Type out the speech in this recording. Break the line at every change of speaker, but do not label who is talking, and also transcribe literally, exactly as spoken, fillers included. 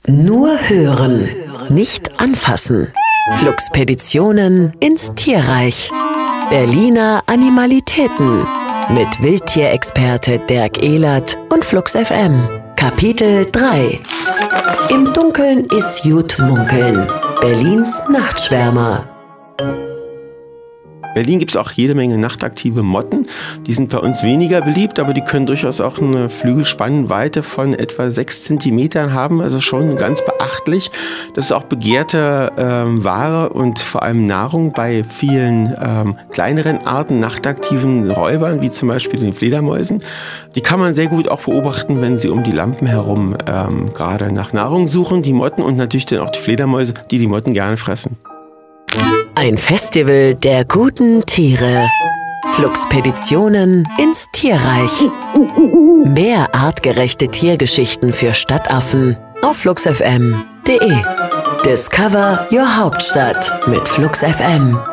Nur hören, nicht anfassen. Fluxpeditionen ins Tierreich. Berliner Animalitäten mit Wildtierexperte Dirk Ehlert und Flux F M. Kapitel drei. Im Dunkeln ist gut munkeln. Berlins Nachtschwärmer.
In Berlin gibt es auch jede Menge nachtaktive Motten. Die sind bei uns weniger beliebt, aber die können durchaus auch eine Flügelspannweite von etwa sechs Zentimetern haben, also schon ganz beachtlich. Das ist auch begehrte ähm, Ware und vor allem Nahrung bei vielen ähm, kleineren Arten, nachtaktiven Räubern, wie zum Beispiel den Fledermäusen. Die kann man sehr gut auch beobachten, wenn sie um die Lampen herum ähm, gerade nach Nahrung suchen, die Motten, und natürlich dann auch die Fledermäuse, die die Motten gerne fressen.
Ein Festival der guten Tiere. Fluxpeditionen ins Tierreich. Mehr artgerechte Tiergeschichten für Stadtaffen auf flux f m punkt d e. Discover your Hauptstadt mit Flux F M.